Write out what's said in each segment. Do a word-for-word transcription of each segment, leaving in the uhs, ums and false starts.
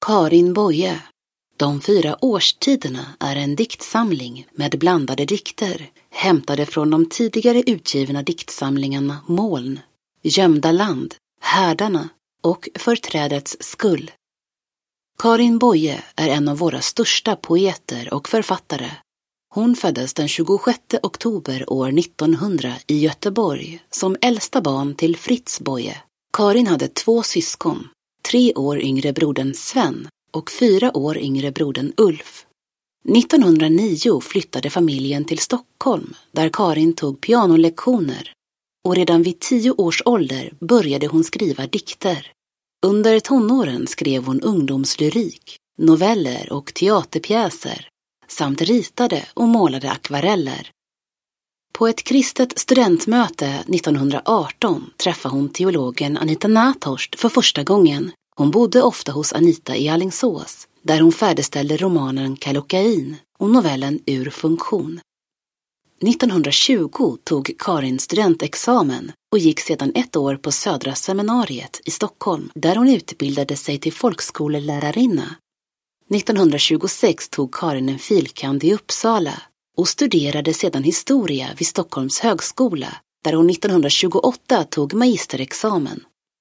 Karin Boye. De fyra årstiderna är en diktsamling med blandade dikter hämtade från de tidigare utgivna diktsamlingarna Moln, Gömda land, Härdarna och För trädets skull. Karin Boye är en av våra största poeter och författare. Hon föddes den tjugosjätte oktober år nittonhundra i Göteborg som äldsta barn till Fritz Boye. Karin hade två syskon, tre år yngre brodern Sven och fyra år yngre brodern Ulf. nittonhundranio flyttade familjen till Stockholm där Karin tog pianolektioner och redan vid tio års ålder började hon skriva dikter. Under tonåren skrev hon ungdomslyrik, noveller och teaterpjäser samt ritade och målade akvareller. På ett kristet studentmöte nittonhundraarton träffade hon teologen Anita Nathorst för första gången. Hon bodde ofta hos Anita i Alingsås, där hon färdigställde romanen Kallocain och novellen Ur funktion. nittonhundratjugo tog Karin studentexamen och gick sedan ett år på Södra seminariet i Stockholm, där hon utbildade sig till folkskolelärarinna. nittonhundratjugosex tog Karin en filkand i Uppsala och studerade sedan historia vid Stockholms högskola, där hon nittonhundratjugoåtta tog magisterexamen.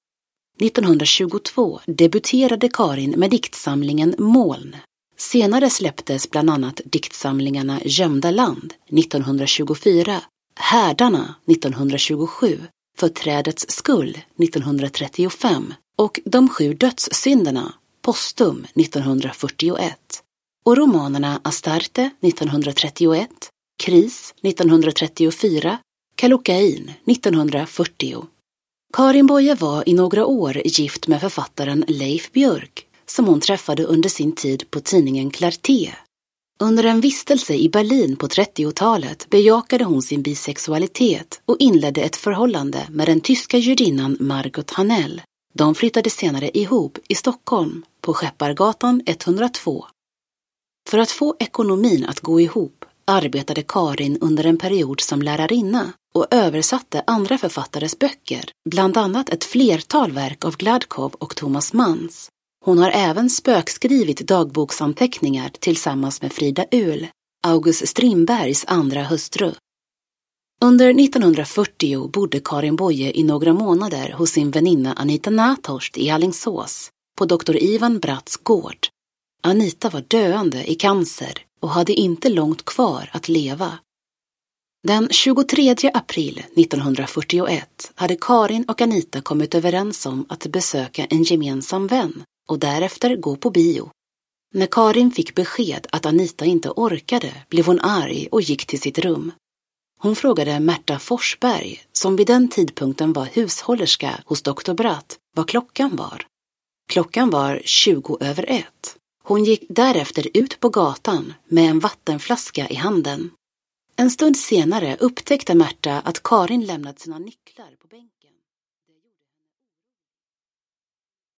nittonhundratjugotvå debuterade Karin med diktsamlingen Moln. Senare släpptes bland annat diktsamlingarna Gömda land nittonhundratjugofyra, Härdarna nittonhundratjugosju, För trädets skull nittonhundratrettiofem och De sju dödssynderna postum nittonhundrafyrtioett och romanerna Astarte nittonhundratrettioett, Kris nittonhundratrettiofyra, Kallocain nittonhundrafyrtio. Karin Boye var i några år gift med författaren Leif Björk som hon träffade under sin tid på tidningen Clarté. Under en vistelse i Berlin på trettiotalet bejakade hon sin bisexualitet och inledde ett förhållande med den tyska judinnan Margot Hanell. De flyttade senare ihop i Stockholm på Skeppargatan etthundratvå. För att få ekonomin att gå ihop arbetade Karin under en period som lärarinna och översatte andra författares böcker, bland annat ett flertal verk av Gladkov och Thomas Manns. Hon har även spökskrivit dagboksanteckningar tillsammans med Frida Uhl, August Strindbergs andra hustru. Under nittonhundrafyrtio bodde Karin Boye i några månader hos sin väninna Anita Nathorst i Alingsås på doktor Ivan Bratts gård. Anita var döende i cancer och hade inte långt kvar att leva. Den tjugotredje april nittonhundrafyrtioett hade Karin och Anita kommit överens om att besöka en gemensam vän och därefter gå på bio. När Karin fick besked att Anita inte orkade blev hon arg och gick till sitt rum. Hon frågade Märta Forsberg, som vid den tidpunkten var hushållerska hos doktor Bratt, vad klockan var. Klockan var tjugo över ett. Hon gick därefter ut på gatan med en vattenflaska i handen. En stund senare upptäckte Märta att Karin lämnat sina nycklar på bänken.